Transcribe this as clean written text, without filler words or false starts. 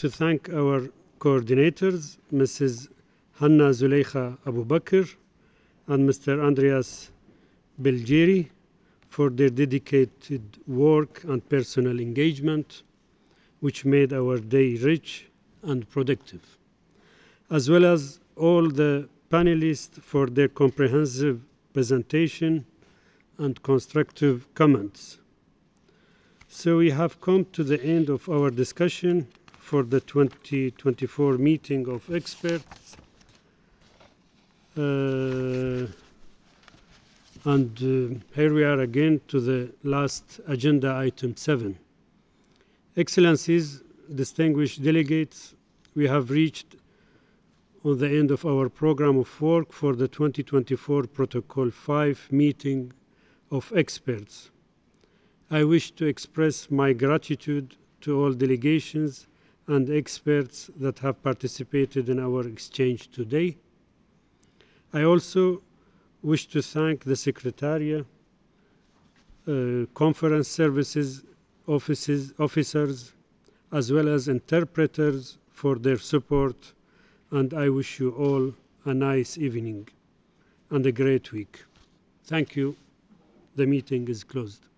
to thank our coordinators, Mrs. Hanna Zuleika Abu Bakr and Mr. Andreas Belgeri, for their dedicated work and personal engagement, which made our day rich and productive, as well as all the panelists for their comprehensive presentation and constructive comments. So we have come to the end of our discussion for the 2024 meeting of experts. Here we are again to the last agenda item 7. Excellencies, distinguished delegates, we have reached on the end of our program of work for the 2024 Protocol 5 meeting of experts. I wish to express my gratitude to all delegations and experts that have participated in our exchange today. I also wish to thank the Secretariat, conference services officers, as well as interpreters for their support, and I wish you all a nice evening and a great week. Thank you. The meeting is closed.